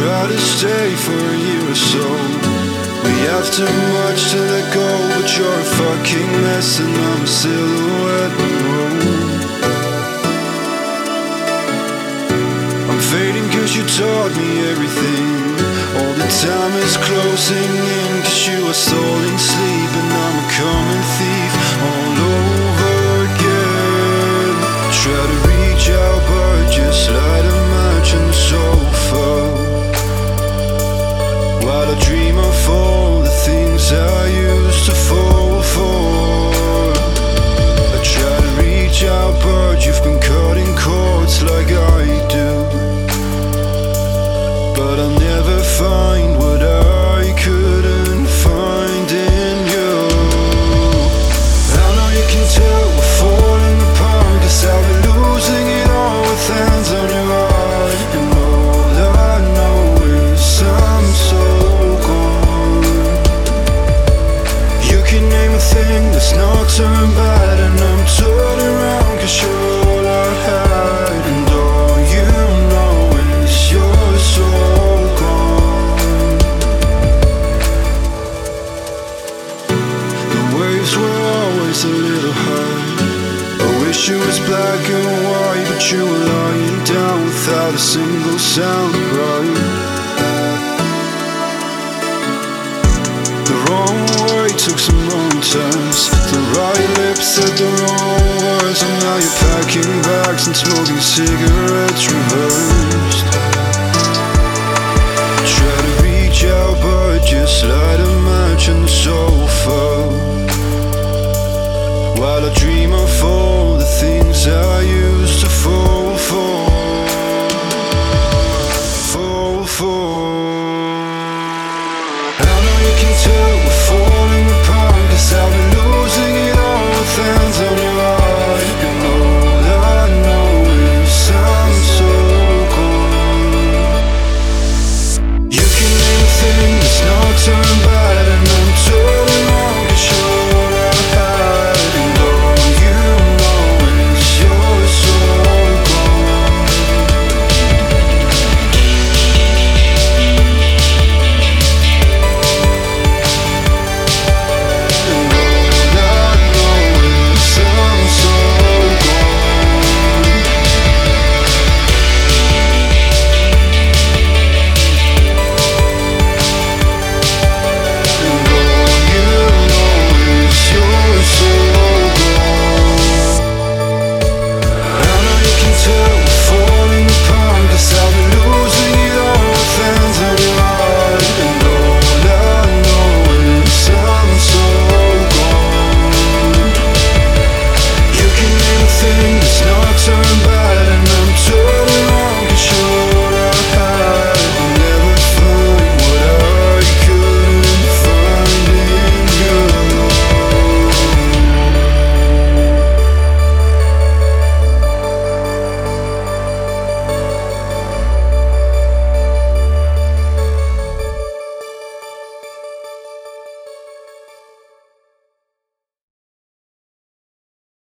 Try to stay for a year or so. We have too much to let go, but you're a fucking mess and I'm a silhouette in the room. I'm fading cause you taught me everything. All the time is closing in cause you are stolen sleep, and I'm a common thief all over again. Try to reach out but just light a match on the sofa, while I dream of all the things I used to fall for. I try to reach out but you've been cutting cords like I do, but I'll never find what I couldn't find in you. I know you can tell we're falling apart, cause I've been losing it all with hands on your heart. And all I know is I'm so gone. You can name a thing that's not turned bad, and I'm torn around cause you're all I had. And all you know is you're so gone. The waves were always a little high. I wish it was black and white, but you were lying down without a single sound, right? The wrong way took some wrong turns. The right lips said the wrong words, and now you're packing bags and smoking cigarettes reversed.